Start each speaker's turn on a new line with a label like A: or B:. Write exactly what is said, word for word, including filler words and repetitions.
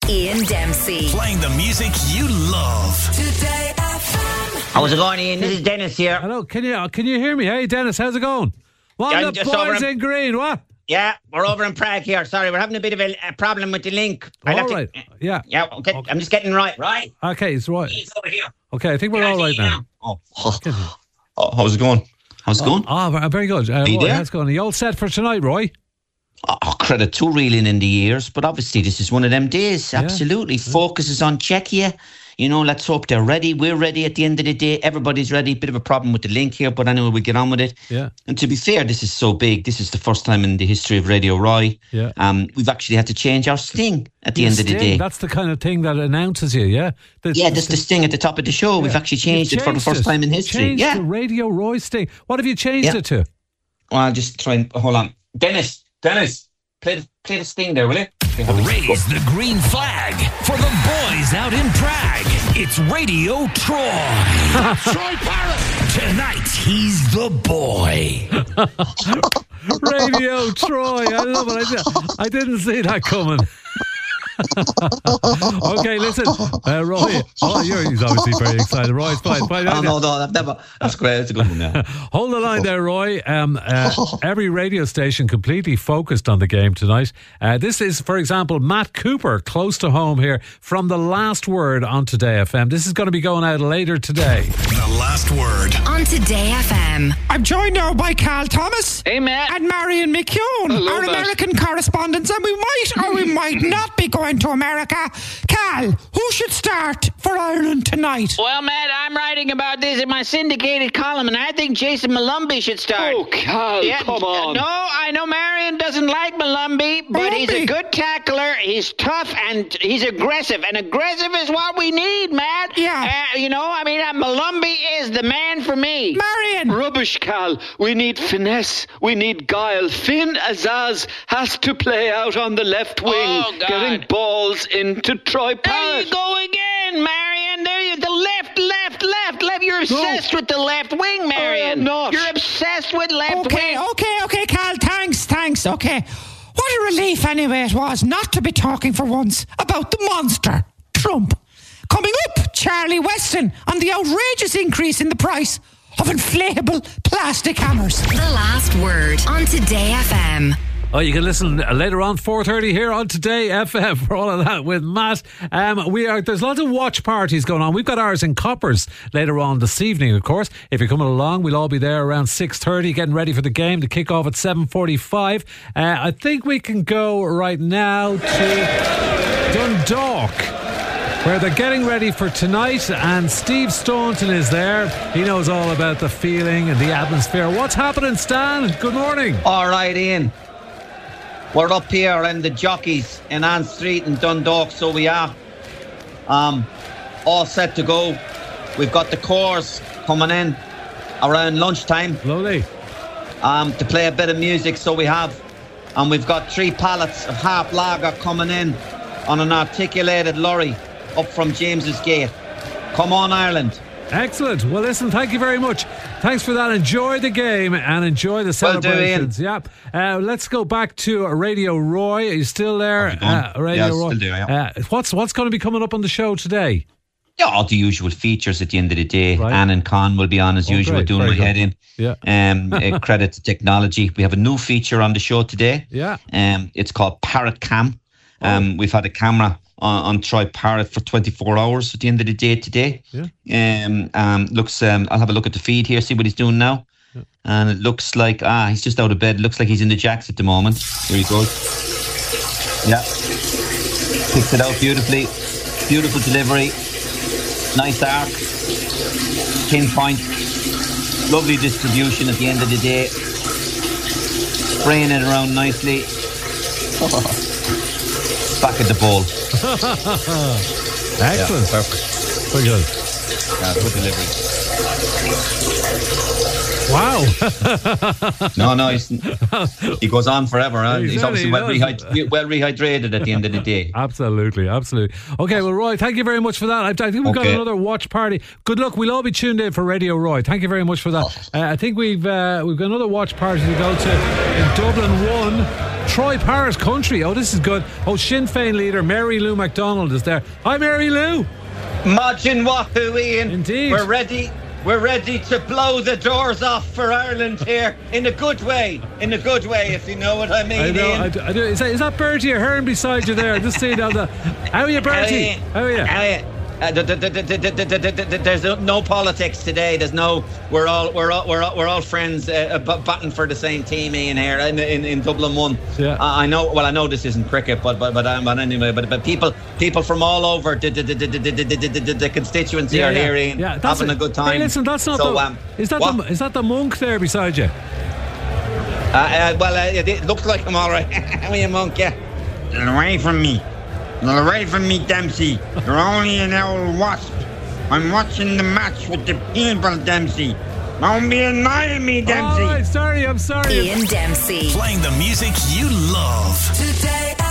A: Ian Dempsey.
B: Playing the music you love.
C: Today F M.
D: How's it going, Ian? This is Dennis here.
E: Hello, can you can you hear me? Hey, Dennis, how's it going? What
D: Yeah,
E: the
D: I'm just
E: boys
D: over in-
E: in green? What?
D: Yeah, we're over in Prague here. Sorry, we're having a bit of a, a problem with the link. I'll
E: All
D: have to-
E: right. Yeah.
D: Yeah, okay.
E: Okay.
D: I'm just getting right. Right.
E: Okay, it's right.
D: He's over here.
E: Okay, I think we're
D: Yeah,
E: all right
D: see
E: now.
D: Oh.
F: Oh, how's it going? How's it going?
E: Ah, oh, very good. Uh,
F: you
E: Roy,
F: there?
E: how's it going? Are you all set for tonight, Roy?
F: Oh, credit to reeling in the years, but obviously this is one of them days. Absolutely. Focus is on Czechia. You know, let's hope they're ready. We're ready at the end of the day. Everybody's ready. Bit of a problem with the link here, but anyway, we'll get on with it.
E: Yeah.
F: And to be fair, this is so big. This is the first time in the history of Radio Roy.
E: Yeah.
F: Um, we've actually had to change our sting at the
E: Your
F: end of the
E: sting,
F: day.
E: That's the kind of thing that announces you, yeah? The-
F: yeah, that's the sting at the top of the show. We've
E: yeah.
F: actually changed
E: You've
F: it for the first
E: it.
F: time in history.
E: Changed
F: Yeah.
E: the Radio Roy sting. What have you changed
F: Yeah.
E: it to?
F: Well, I'll just try and hold on. Dennis, Dennis, play the, play the sting there, will you?
B: Raise the green flag for the boys out in Prague. It's Radio Troy. Troy Parrott. Tonight, he's the boy.
E: Radio Troy. I love it. I, di- I didn't see that coming. Okay, listen, uh, Roy. Oh, you're, he's obviously very excited. Roy's fine. fine.
F: Oh, no, no, I've never. That's great. That's a good one now.
E: Hold the line there, Roy. Um, uh, every radio station completely focused on the game tonight. Uh, this is, for example, Matt Cooper, close to home here, from The Last Word on Today F M. This is going to be going out later today.
B: The last word.
A: On Today F M.
G: I'm joined now by Carl Thomas.
D: Hey, Matt.
G: And Marion McKeown, our
D: Matt.
G: American correspondents, and we might or we might not be going to America. Carl, who should start for Ireland tonight?
D: Well, Matt, I'm writing about this in my syndicated column, and I think Jason Malumbi should start.
H: Oh, Cal, come on.
D: No, I know Marion doesn't like Malumbi, but he's a
G: Malumbi?
D: good tackler. He's tough, and he's aggressive. And aggressive is what we need, Matt.
G: Yeah.
D: Uh, you know, I mean, uh, Malumbi is the man for me.
G: Marion!
H: Rubbish, Cal. We need finesse. We need guile. Finn Azaz has to play out on the left wing,
D: Oh, God.
H: getting balls into Troy
D: There
H: Parrott.
D: you go again, Marion. There you the left, left, left, left. You're obsessed with the left wing, Marion.
H: am not.
D: You're obsessed with left
G: Okay,
D: wing.
G: okay, okay, Carl, thanks, thanks, okay. What a relief, anyway, it was not to be talking for once about the monster, Trump. Coming up, Charlie Weston on the outrageous increase in the price of inflatable plastic hammers.
A: The Last Word on Today F M.
E: Oh, you can listen later on, four thirty here on Today F M for all of that with Matt. Um, we are There's lots of watch parties going on. We've got ours in Coppers later on this evening, of course. If you're coming along, we'll all be there around six thirty, getting ready for the game to kick off at seven forty-five. Uh, I think we can go right now to Dundalk, where they're getting ready for tonight, and Steve Staunton is there. He knows all about the feeling and the atmosphere. What's happening, Stan? Good morning.
D: All right, Ian. We're up here in the Jockeys in Ann Street in Dundalk, so we are um, all set to go. We've got the Corrs coming in around lunchtime
E: Lovely.
D: um, to play a bit of music, so we have. And we've got three pallets of half lager coming in on an articulated lorry up from James's Gate. Come on, Ireland.
E: Excellent. Well, listen, thank you very much. Thanks for that. Enjoy the game and enjoy the
D: Will do,
E: celebrations. Yeah. Uh, let's go back to Radio Roy. Are you still there?
F: How's it going?
E: Uh, Radio
F: Yeah,
E: Roy.
F: still there, yeah.
E: Uh, what's what's going to be coming up on the show today?
F: Yeah, all the usual features at the end of the day.
E: Right.
F: Anne and Con will be on as
E: Oh,
F: usual,
E: great,
F: doing
E: very
F: my
E: good.
F: head in.
E: Yeah.
F: Um, uh, credit to technology. We have a new feature on the show today.
E: Yeah.
F: Um, it's called Parrot Cam. Um,
E: Oh.
F: We've had a camera on, on Troy Parrott for twenty-four hours at the end of the day today.
E: Yeah.
F: Um, um, looks. Um, I'll have a look at the feed here, see what he's doing now.
E: Yeah.
F: And it looks like ah, he's just out of bed. Looks like he's in the jacks at the moment. Here he goes. Yeah. Picks it out beautifully. Beautiful delivery. Nice arc. Pinpoint. Lovely distribution at the end of the day. Spraying it around nicely. Back at the ball.
E: Excellent.
F: Yeah, perfect.
E: Very good.
F: Yeah, good delivery.
E: Wow.
F: No, no, he's, he goes on forever. Huh?
E: He
F: He's
E: certainly
F: obviously well,
E: does.
F: rehy- well rehydrated at the end of the day.
E: Absolutely, absolutely. Okay, well, Roy, thank you very much for that. I, I think we've got
F: Okay.
E: another watch party. Good luck. We'll all be tuned in for Radio Roy. Thank you very much for that. Uh, I think we've uh, we've got another watch party to go to in Dublin one. Troy Paris Country. Oh, this is good. Oh, Sinn Féin leader Mary Lou MacDonald is there. Hi, Mary Lou.
D: Majin Wahoo, Ian.
E: Indeed.
D: We're ready. We're ready to blow the doors off for Ireland here in a good way. In a good way, if you know what I mean,
E: I know.
D: Ian.
E: I do, I do. Is that, is that Bertie Ahern beside you there? Just seeing how the. How are you, Bertie? How are you?
D: How are you? Uh, d- d- d- d- d- d- d- d- d- there's no- no politics today. There's no. We're all we're all we're all, we're all friends, uh, b- batting for the same team, Ian, here in in, in Dublin one.
E: Yeah.
D: Uh, I know. Well, I know this isn't cricket, but but but, um, but anyway, but but people people from all over the the, the, the, the, the, the, the, the constituency
E: Yeah,
D: are
E: yeah.
D: here, Ian,
E: Yeah, that's
D: having
E: it.
D: a good time.
E: Hey, listen, that's not
D: so,
E: the.
D: um,
E: is that
D: what?
E: the is that the monk there beside you?
D: Uh, uh, well, uh, it, it looks like I'm all right. How are you, monk? Yeah.
I: Get away from me. Get away from me, Dempsey. You're only an old wasp. I'm watching the match with the people, Dempsey. Don't be annoying me, Dempsey.
E: All right, sorry, I'm sorry.
A: Ian Dempsey.
B: Playing the music you love.
C: Today